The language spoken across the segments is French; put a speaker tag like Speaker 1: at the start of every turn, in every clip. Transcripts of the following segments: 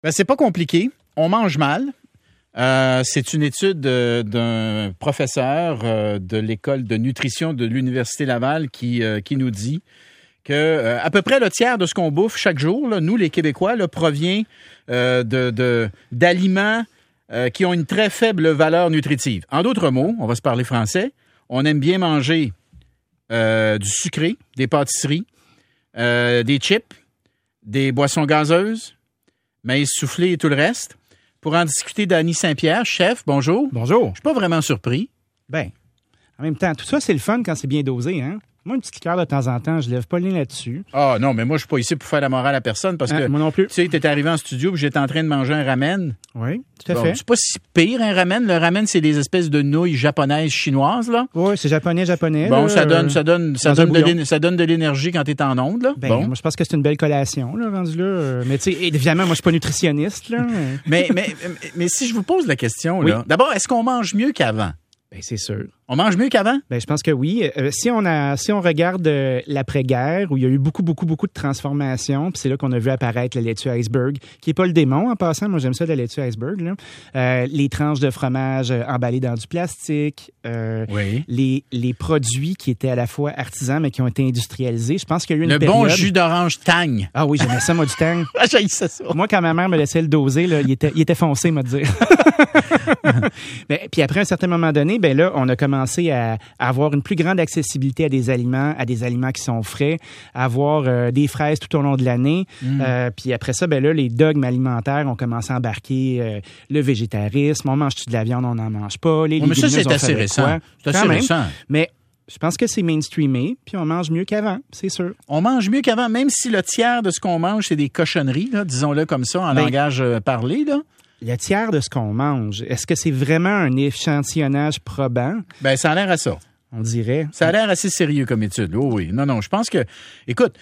Speaker 1: Ben, c'est pas compliqué. On mange mal. C'est une étude d'un professeur de l'école de nutrition de l'Université Laval qui nous dit que à peu près le tiers de ce qu'on bouffe chaque jour, là, nous les Québécois, là, provient d'aliments qui ont une très faible valeur nutritive. En d'autres mots, on va se parler français, on aime bien manger du sucré, des pâtisseries, des chips, des boissons gazeuses, maïs soufflé et tout le reste. Pour en discuter, Dany Saint-Pierre, chef, bonjour.
Speaker 2: Bonjour.
Speaker 1: Je suis pas vraiment surpris.
Speaker 2: Ben, en même temps, tout ça, c'est le fun quand c'est bien dosé, hein? Moi, une petite liqueur de temps en temps, je lève pas le nez là-dessus.
Speaker 1: Ah non, mais moi, je suis pas ici pour faire la morale à personne parce que,
Speaker 2: moi non plus.
Speaker 1: Tu sais, t'es arrivé en studio et j'étais en train de manger un ramen.
Speaker 2: Oui, tout à fait.
Speaker 1: C'est pas si pire, un ramen. Le ramen, c'est des espèces de nouilles japonaises, chinoises, là.
Speaker 2: Oui, c'est japonais.
Speaker 1: Bon,
Speaker 2: là,
Speaker 1: ça donne de l'énergie quand t'es en onde, là.
Speaker 2: Ben,
Speaker 1: bon.
Speaker 2: moi, je pense que c'est une belle collation, là, rendu là. Mais tu sais, évidemment, moi, je suis pas nutritionniste, là.
Speaker 1: mais si je vous pose la question, là, d'abord, est-ce qu'on mange mieux qu'avant?
Speaker 2: Ben, c'est sûr.
Speaker 1: On mange mieux qu'avant?
Speaker 2: Ben, je pense que oui. Si on regarde l'après-guerre, où il y a eu beaucoup de transformations, puis c'est là qu'on a vu apparaître la laitue iceberg, qui est pas le démon en passant. Moi, j'aime ça, la laitue iceberg, là. Les tranches de fromage emballées dans du plastique, les produits qui étaient à la fois artisans, mais qui ont été industrialisés. Je pense qu'il y a eu une période...
Speaker 1: Le bon jus d'orange Tang.
Speaker 2: Ah oui, j'aimais ça, moi, du Tang.
Speaker 1: Ah, j'haïssais ça.
Speaker 2: Moi, quand ma mère me laissait le doser, là, il était foncé, me dire. Ben, puis après un certain moment donné, ben là, on a commencé à avoir une plus grande accessibilité à des aliments qui sont frais, à avoir des fraises tout au long de l'année. Puis après ça, ben là, les dogmes alimentaires ont commencé à embarquer le végétarisme. On mange-tu de la viande, on n'en mange pas. Les légumineuses,
Speaker 1: mais ça, c'est assez récent. C'est assez récent.
Speaker 2: Mais je pense que c'est mainstreamé, puis on mange mieux qu'avant, c'est sûr.
Speaker 1: On mange mieux qu'avant, même si le tiers de ce qu'on mange, c'est des cochonneries, là, disons-le comme ça, en langage parlé, là.
Speaker 2: Le tiers de ce qu'on mange, est-ce que c'est vraiment un échantillonnage probant?
Speaker 1: Ben, ça a l'air à ça.
Speaker 2: On dirait.
Speaker 1: Ça a l'air assez sérieux comme étude. Oh oui. Non, je pense que... Écoute,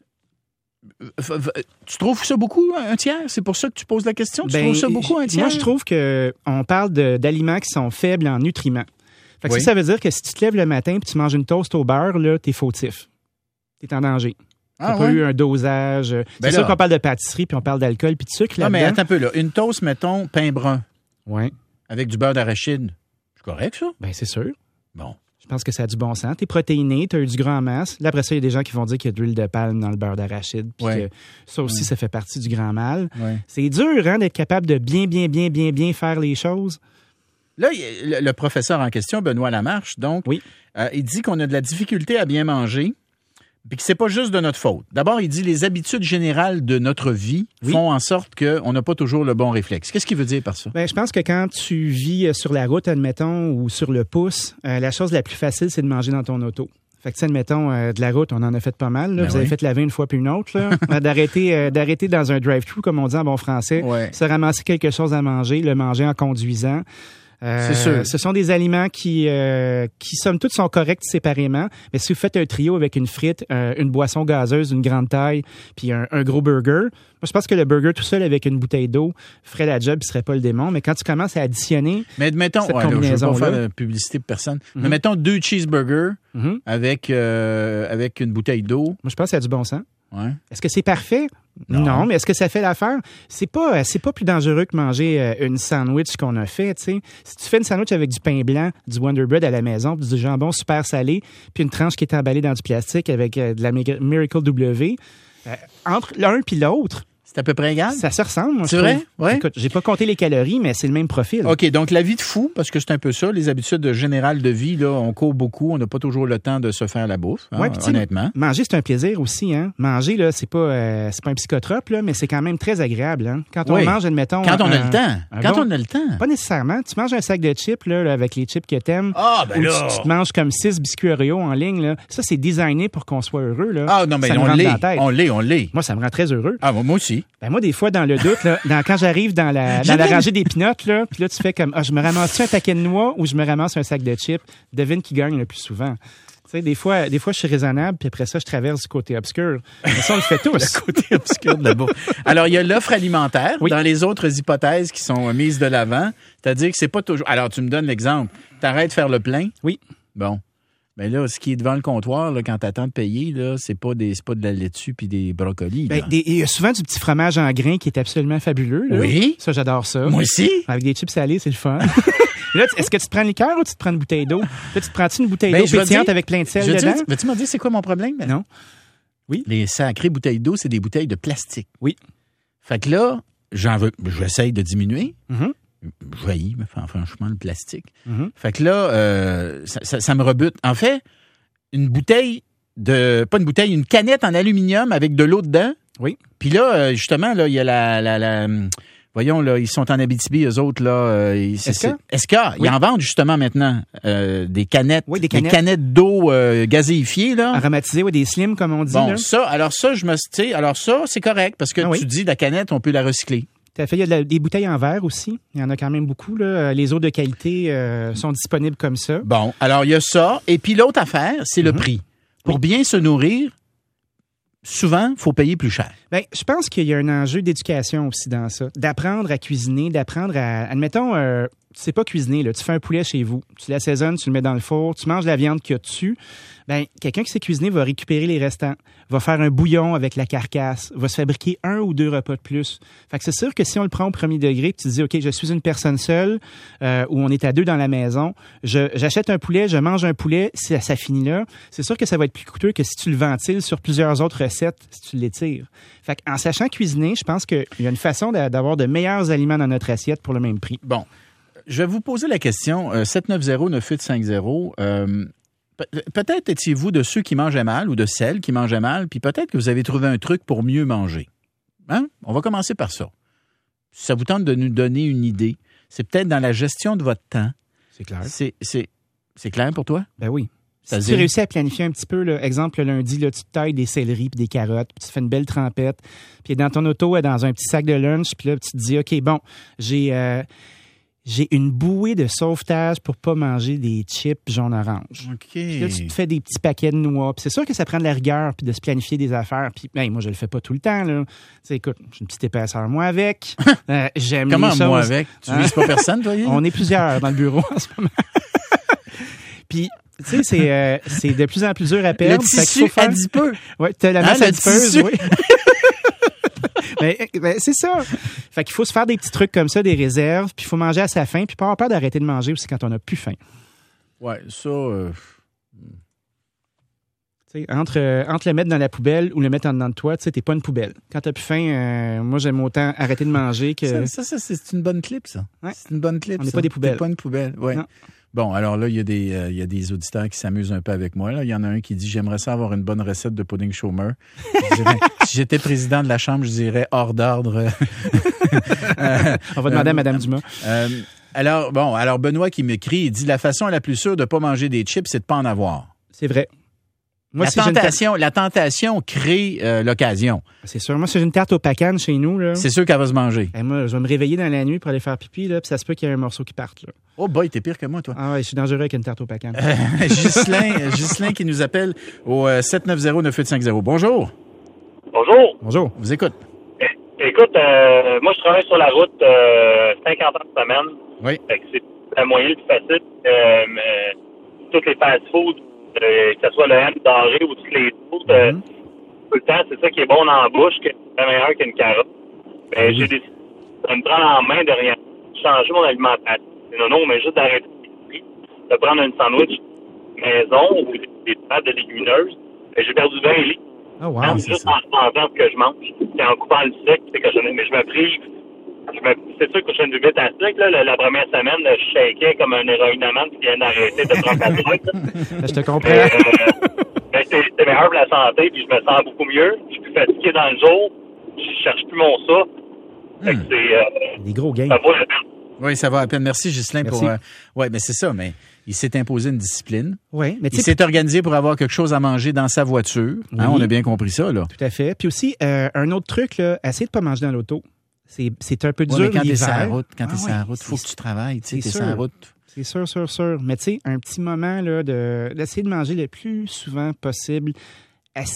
Speaker 1: tu trouves ça beaucoup, un tiers? C'est pour ça que tu poses la question? Tu trouves ça beaucoup, un tiers?
Speaker 2: Moi, je trouve qu'on parle d'aliments qui sont faibles en nutriments. Fait que ça veut dire que si tu te lèves le matin et tu manges une toast au beurre, là, t'es fautif. T'es en danger. T'as pas eu un dosage. C'est sûr qu'on parle de pâtisserie, puis on parle d'alcool, puis de sucre là-dedans.
Speaker 1: Non, mais attends un peu, là. Une toast, mettons, pain brun.
Speaker 2: Oui.
Speaker 1: Avec du beurre d'arachide. C'est correct, ça?
Speaker 2: Bien, c'est sûr.
Speaker 1: Bon.
Speaker 2: Je pense que ça a du bon sens. T'es protéiné, t'as eu du gras en masse. Là, après ça, il y a des gens qui vont dire qu'il y a de l'huile de palme dans le beurre d'arachide, puis que ça aussi, ça fait partie du grand mal. Ouais. C'est dur, hein, d'être capable de bien faire les choses.
Speaker 1: Là, le professeur en question, Benoît Lamarche, donc, il dit qu'on a de la difficulté à bien manger, puis que c'est pas juste de notre faute. D'abord, il dit les habitudes générales de notre vie font en sorte qu'on n'a pas toujours le bon réflexe. Qu'est-ce qu'il veut dire par ça?
Speaker 2: Ben, je pense que quand tu vis sur la route, admettons, ou sur le pouce, la chose la plus facile, c'est de manger dans ton auto. Fait que, admettons, de la route, on en a fait pas mal. Là. Vous avez fait laver une fois puis une autre. Là. d'arrêter dans un drive-thru, comme on dit en bon français, se ramasser quelque chose à manger, le manger en conduisant.
Speaker 1: C'est sûr.
Speaker 2: Ce sont des aliments qui somme toute, sont corrects séparément. Mais si vous faites un trio avec une frite, une boisson gazeuse, une grande taille, puis un gros burger, moi, je pense que le burger tout seul avec une bouteille d'eau ferait la job, il serait pas le démon. Mais quand tu commences à additionner
Speaker 1: cette combinaison-là... Je veux pas faire de publicité pour personne. Mais mettons 2 cheeseburgers avec une bouteille d'eau.
Speaker 2: Moi, je pense que ça a du bon sens.
Speaker 1: Ouais.
Speaker 2: Est-ce que c'est parfait? Non, mais est-ce que ça fait l'affaire? C'est pas plus dangereux que manger une sandwich qu'on a fait, tu sais. Si tu fais une sandwich avec du pain blanc, du Wonder Bread à la maison, puis du jambon super salé, puis une tranche qui est emballée dans du plastique avec de la Miracle W, entre l'un puis l'autre,
Speaker 1: c'est à peu près égal?
Speaker 2: Ça se ressemble, moi,
Speaker 1: c'est vrai? Ouais.
Speaker 2: Écoute, j'ai pas compté les calories, mais c'est le même profil.
Speaker 1: OK, donc la vie de fou, parce que c'est un peu ça, les habitudes générales de vie, là, on court beaucoup, on n'a pas toujours le temps de se faire la bouffe, honnêtement.
Speaker 2: Manger, c'est un plaisir aussi, hein. Manger, là, c'est pas un psychotrope, là, mais c'est quand même très agréable, hein. Quand on mange, admettons...
Speaker 1: Quand on a le temps. On a le temps.
Speaker 2: Pas nécessairement. Tu manges un sac de chips, là, avec les chips que t'aimes.
Speaker 1: Ah, ben là!
Speaker 2: Tu te manges comme 6 biscuits Oreo en ligne, là. Ça, c'est designé pour qu'on soit heureux, là.
Speaker 1: Ah, non, mais on l'est.
Speaker 2: Moi, ça me rend très heureux.
Speaker 1: Ah, moi aussi.
Speaker 2: Ben, moi, des fois, dans le doute, là, quand j'arrive dans la rangée des pinottes, là, puis là, tu fais comme, je me ramasse-tu un paquet de noix ou je me ramasse un sac de chips? Devine qui gagne le plus souvent. Tu sais, des fois, je suis raisonnable, puis après ça, je traverse du côté obscur. Mais ça, on le fait tous.
Speaker 1: Le côté obscur de la bouffe. Alors, il y a l'offre alimentaire dans les autres hypothèses qui sont mises de l'avant. C'est-à-dire que c'est pas toujours... Alors, tu me donnes l'exemple. T'arrêtes de faire le plein.
Speaker 2: Oui.
Speaker 1: Bon. Mais là, ce qui est devant le comptoir, là, quand t'attends de payer, là, c'est pas de la laitue puis des brocolis.
Speaker 2: Ben, il y a souvent du petit fromage en grains qui est absolument fabuleux. Là.
Speaker 1: Oui.
Speaker 2: Ça, j'adore ça.
Speaker 1: Moi aussi.
Speaker 2: Avec des chips salés, c'est le fun. Là, est-ce que tu te prends une liqueur ou tu te prends une bouteille d'eau? Là, tu te prends-tu une bouteille d'eau pétillante avec plein de sel dedans?
Speaker 1: Veux-tu me dire c'est quoi mon problème?
Speaker 2: Non. Oui.
Speaker 1: Les sacrées bouteilles d'eau, c'est des bouteilles de plastique.
Speaker 2: Oui.
Speaker 1: Fait que là, j'essaye de diminuer.
Speaker 2: Mm-hmm.
Speaker 1: Je haïs, franchement, le plastique.
Speaker 2: Mm-hmm.
Speaker 1: Fait que là, ça me rebute. En fait, une canette en aluminium avec de l'eau dedans.
Speaker 2: Oui.
Speaker 1: Puis là, justement, là, il y a voyons, là, ils sont en Abitibi, eux autres, là. Esca.
Speaker 2: Oui.
Speaker 1: Ils en vendent, justement, maintenant, des canettes.
Speaker 2: Oui, des canettes.
Speaker 1: Des canettes d'eau gazéifiée, là.
Speaker 2: Aromatisées, oui, des slims, comme on dit.
Speaker 1: Bon,
Speaker 2: là.
Speaker 1: ça, c'est correct, parce que tu dis, la canette, on peut la recycler.
Speaker 2: Tout à fait. Il y a des bouteilles en verre aussi. Il y en a quand même beaucoup. Là. Les eaux de qualité sont disponibles comme ça.
Speaker 1: Bon, alors il y a ça. Et puis l'autre affaire, c'est le prix. Pour bien se nourrir, souvent, il faut payer plus cher.
Speaker 2: Bien, je pense qu'il y a un enjeu d'éducation aussi dans ça. D'apprendre à cuisiner, d'apprendre à... Admettons, tu sais pas cuisiner, là. Tu fais un poulet chez vous. Tu l'assaisonnes, tu le mets dans le four, tu manges la viande qu'il y a dessus. Bien, quelqu'un qui sait cuisiner va récupérer les restants, va faire un bouillon avec la carcasse, va se fabriquer 1 ou 2 repas de plus. Fait que c'est sûr que si on le prend au premier degré, puis tu te dis, OK, je suis une personne seule, ou on est à 2 dans la maison, j'achète un poulet, je mange un poulet, si ça finit là, c'est sûr que ça va être plus coûteux que si tu le ventiles sur plusieurs autres recettes, si tu l'étires. Fait qu'en sachant cuisiner, je pense qu'il y a une façon d'avoir de meilleurs aliments dans notre assiette pour le même prix.
Speaker 1: Bon, je vais vous poser la question, 790-9850, peut-être étiez-vous de ceux qui mangeaient mal ou de celles qui mangeaient mal, puis peut-être que vous avez trouvé un truc pour mieux manger. Hein? On va commencer par ça. Si ça vous tente de nous donner une idée, c'est peut-être dans la gestion de votre temps.
Speaker 2: C'est clair.
Speaker 1: C'est clair pour toi?
Speaker 2: Ben oui. Si tu réussis à planifier un petit peu, là, exemple, le lundi, là, tu tailles des céleris puis des carottes, puis tu fais une belle trempette, puis dans ton auto, dans un petit sac de lunch, puis là, tu te dis, OK, bon, j'ai une bouée de sauvetage pour pas manger des chips jaune-orange.
Speaker 1: OK.
Speaker 2: Puis là, tu te fais des petits paquets de noix. Puis c'est sûr que ça prend de la rigueur puis de se planifier des affaires. Puis moi, je le fais pas tout le temps. Là. T'sais, écoute, j'ai une petite épaisseur, moi, avec. J'aime
Speaker 1: Comment,
Speaker 2: les choses.
Speaker 1: moi, avec? Tu vises pas personne, toi?
Speaker 2: On est plusieurs dans le bureau en ce moment. Puis, tu sais, c'est de plus en plus dur à perdre.
Speaker 1: Le tissu adipeux.
Speaker 2: Oui, tu as la masse adipeuse, oui. Ben, c'est ça. Fait qu'il faut se faire des petits trucs comme ça, des réserves, puis il faut manger à sa faim, puis pas avoir peur d'arrêter de manger aussi quand on n'a plus faim.
Speaker 1: Ouais, ça...
Speaker 2: Entre le mettre dans la poubelle ou le mettre en dedans de toi, tu sais, t'es pas une poubelle. Quand t'as plus faim, moi, j'aime autant arrêter de manger que...
Speaker 1: Ça c'est une bonne clip, ça.
Speaker 2: Ouais.
Speaker 1: C'est une bonne clip,
Speaker 2: On n'est pas des poubelles.
Speaker 1: T'es pas une poubelle, ouais.
Speaker 2: Non.
Speaker 1: Bon, alors là, il y a des auditeurs qui s'amusent un peu avec moi. Là. Il y en a un qui dit « J'aimerais ça avoir une bonne recette de pudding chômeur. » Si j'étais président de la Chambre, je dirais « hors d'ordre. »
Speaker 2: On va demander à Mme Dumas.
Speaker 1: Alors Benoît qui m'écrit, il dit « La façon la plus sûre de pas manger des chips, c'est de pas en avoir. »
Speaker 2: C'est vrai. Moi,
Speaker 1: La tentation crée l'occasion.
Speaker 2: C'est sûr. Moi, si j'ai une tarte au pacane chez nous, là,
Speaker 1: c'est sûr qu'elle va se manger.
Speaker 2: Moi, je vais me réveiller dans la nuit pour aller faire pipi, là, puis ça se peut qu'il y ait un morceau qui parte. Là.
Speaker 1: Oh boy, t'es pire que moi, toi.
Speaker 2: Ah ouais, je suis dangereux avec une tarte au pacane.
Speaker 1: Ghislain qui nous appelle au 790-9850. Bonjour.
Speaker 3: Bonjour.
Speaker 2: Bonjour.
Speaker 1: Vous écoute.
Speaker 3: Écoute, moi, je travaille sur la route 50 heures par semaine.
Speaker 1: Oui.
Speaker 3: Fait que c'est la moyen le plus facile. Toutes les fast-foods, que ce soit le ham doré ou toutes les autres, tout le temps, c'est ça qui est bon dans la bouche, que c'est meilleur qu'une carotte. J'ai décidé de me prendre en main, de rien changer mon alimentation. Non, mais juste d'arrêter de prendre un sandwich maison ou des pâtes de légumineuses. J'ai perdu 20 livres.
Speaker 2: Oh wow,
Speaker 3: juste en mangeant ce que je mange. C'est en coupant le sucre, c'est cochonné. Mais je me prive. C'est sûr que je suis une buvette à sucre. La première semaine, je shakeais comme un héroïnomane qui vient d'arrêter de prendre la drogue.
Speaker 2: Je te comprends.
Speaker 1: C'est meilleur pour la santé, puis je me sens beaucoup mieux. Je suis plus fatigué dans le jour. Je cherche plus mon ça. Fait que c'est...
Speaker 2: des gros gains.
Speaker 1: Ça vaut la peine. Oui, ça va à peine. Merci, Ghislain.
Speaker 2: Merci.
Speaker 1: Oui, mais c'est ça, mais il s'est imposé une discipline.
Speaker 2: Oui, mais
Speaker 1: il s'est organisé pour avoir quelque chose à manger dans sa voiture.
Speaker 2: Oui.
Speaker 1: Hein, on a bien compris ça, là.
Speaker 2: Tout à fait. Puis aussi, un autre truc, là, essayer de pas manger dans l'auto. C'est un peu dur
Speaker 1: mais quand
Speaker 2: l'hiver.
Speaker 1: t'es sur la route, il faut que tu travailles, tu sais, t'es sur la route.
Speaker 2: C'est sûr. Mais tu sais, un petit moment là d'essayer de manger le plus souvent possible assis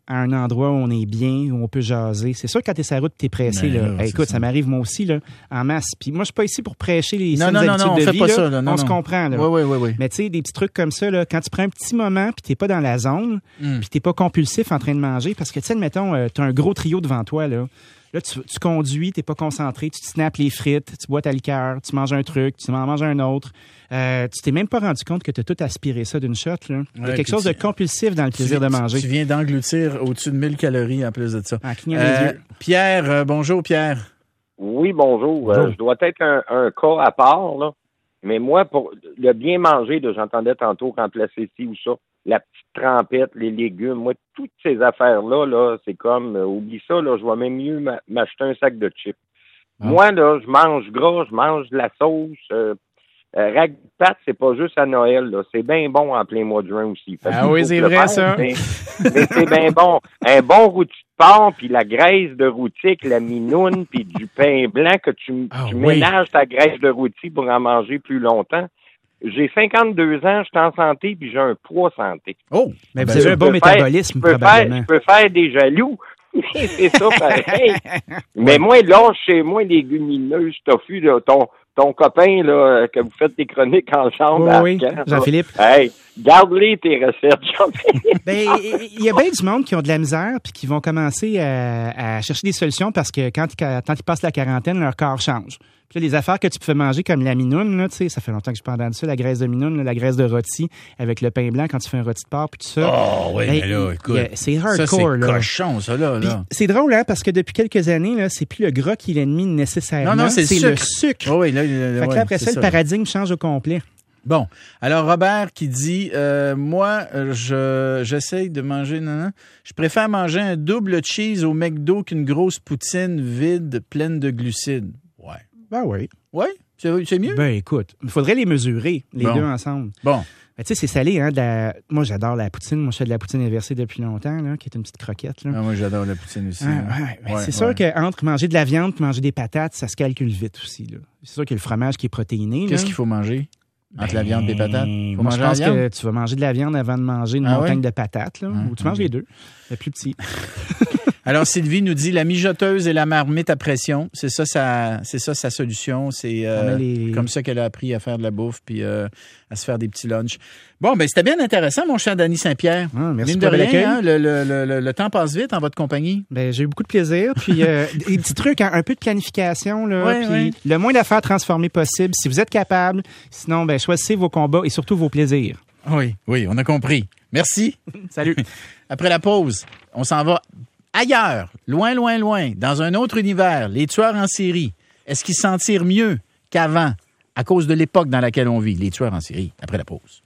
Speaker 2: à un endroit où on est bien, où on peut jaser. C'est sûr que quand t'es sur la route, t'es pressé.
Speaker 1: Ben,
Speaker 2: écoute, ça m'arrive moi aussi là, en masse. Puis moi, je suis pas ici pour prêcher les saines habitudes
Speaker 1: on
Speaker 2: de
Speaker 1: fait
Speaker 2: vie.
Speaker 1: pas
Speaker 2: Là.
Speaker 1: ça, là.
Speaker 2: On se comprend. Là.
Speaker 1: Oui.
Speaker 2: Mais tu sais, des petits trucs comme ça, là, quand tu prends un petit moment puis t'es pas dans la zone, puis t'es pas compulsif en train de manger, parce que tu sais, admettons, t'as un gros trio devant toi là. Là, tu conduis, t'es pas concentré, tu te snaps les frites, tu bois ta liqueur, tu manges un truc, tu en manges un autre. Tu t'es même pas rendu compte que tu as tout aspiré ça d'une shot. Là. Il y a quelque chose de compulsif dans le plaisir de manger.
Speaker 1: Tu viens d'engloutir au-dessus de 1000 calories en plus de ça.
Speaker 2: En clignant les yeux.
Speaker 1: Pierre, bonjour Pierre.
Speaker 4: Oui, bonjour. Je dois être un cas à part, là. Mais moi, pour le bien manger, là, j'entendais tantôt remplacer ci ou ça, la petite trempette, les légumes, moi, toutes ces affaires-là, là, c'est comme, oublie ça, là, je vais même mieux m'acheter un sac de chips. Moi, là, je mange gras, je mange de la sauce. Ragoût de pâte, c'est pas juste à Noël, là. C'est bien bon en plein mois de juin aussi.
Speaker 2: C'est vrai, ça.
Speaker 4: Mais c'est bien bon. Un bon rôti de porc, puis la graisse de rôti avec la minoune, puis du pain blanc que tu ménages ta graisse de rôti pour en manger plus longtemps. J'ai 52 ans, je suis en santé, puis j'ai un poids santé.
Speaker 2: Oh! Mais vous avez un bon métabolisme, probablement.
Speaker 4: Je peux faire des jaloux. C'est ça, pareil. Mais moi, là, chez moi, légumineuses, tofu, là, ton copain, là, que vous faites des chroniques ensemble.
Speaker 2: Oui, Jean-Philippe.
Speaker 4: Hey, garde-les tes recettes, Jean-Philippe.
Speaker 2: Ben, il y a bien du monde qui ont de la misère puis qui vont commencer à chercher des solutions parce que quand ils passent la quarantaine, leur corps change. Puis là, les affaires que tu peux manger comme la minoune, là, tu sais, ça fait longtemps que je peux entendre ça, la graisse de minoune, là, la graisse de rôti avec le pain blanc quand tu fais un rôti de porc puis tout ça.
Speaker 1: Oh oui, mais là, écoute.
Speaker 2: C'est hardcore,
Speaker 1: ça, c'est
Speaker 2: là.
Speaker 1: cochon, ça, là.
Speaker 2: C'est drôle, hein, parce que depuis quelques années, là, c'est plus le gras qui est l'ennemi nécessairement.
Speaker 1: Non, c'est
Speaker 2: le sucre.
Speaker 1: Oh, oui, là,
Speaker 2: fait que là, après ça, le paradigme change au complet.
Speaker 1: Bon, alors Robert qui dit moi j'essaye de manger je préfère manger un double cheese au McDo qu'une grosse poutine vide pleine de glucides. Ouais.
Speaker 2: Ben oui.
Speaker 1: Ouais, c'est mieux.
Speaker 2: Ben écoute, il faudrait les mesurer les deux ensemble.
Speaker 1: Bon.
Speaker 2: Ben, tu sais, c'est salé, hein. Moi, j'adore la poutine. Moi, je fais de la poutine inversée depuis longtemps, là, qui est une petite croquette. Là.
Speaker 1: Ah, moi, j'adore la poutine aussi.
Speaker 2: C'est sûr qu'entre manger de la viande et manger des patates, ça se calcule vite aussi. Là. C'est sûr que le fromage qui est protéiné.
Speaker 1: Qu'est-ce qu'il faut manger entre la viande et les patates?
Speaker 2: Moi, je pense que tu vas manger de la viande avant de manger une montagne de patates. Là, ou tu manges les deux. Le plus petit.
Speaker 1: Alors, Sylvie nous dit la mijoteuse et la marmite à pression. C'est ça sa solution. C'est comme ça qu'elle a appris à faire de la bouffe puis à se faire des petits lunchs. Bon, ben c'était bien intéressant, mon cher Danny Saint-Pierre.
Speaker 2: Merci
Speaker 1: Mine
Speaker 2: pour
Speaker 1: de
Speaker 2: l'accueil.
Speaker 1: rien, le temps passe vite en votre compagnie.
Speaker 2: Ben, j'ai eu beaucoup de plaisir. Puis des petits trucs, un peu de planification. Là, puis le moins d'affaires transformées possible, si vous êtes capable. Sinon, ben choisissez vos combats et surtout vos plaisirs.
Speaker 1: Oui, on a compris. Merci.
Speaker 2: Salut.
Speaker 1: Après la pause, on s'en va ailleurs, loin, dans un autre univers, les tueurs en série. Est-ce qu'ils s'en tirent mieux qu'avant, à cause de l'époque dans laquelle on vit, les tueurs en série, après la pause?